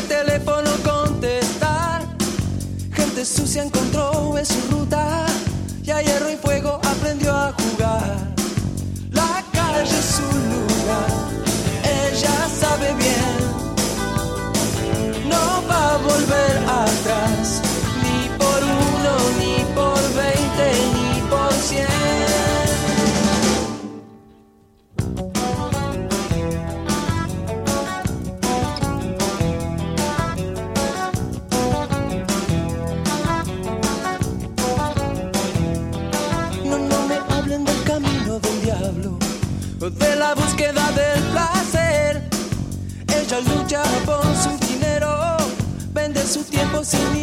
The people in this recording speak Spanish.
teléfono contestar. Gente sucia encontró en su ruta y a hierro y fuego aprendió a jugar. La calle es su lugar, ella sabe bien. No va a volver atrás, ni por uno, ni por 20, ni por 100. De la búsqueda del placer, ella lucha por su dinero, vende su tiempo sin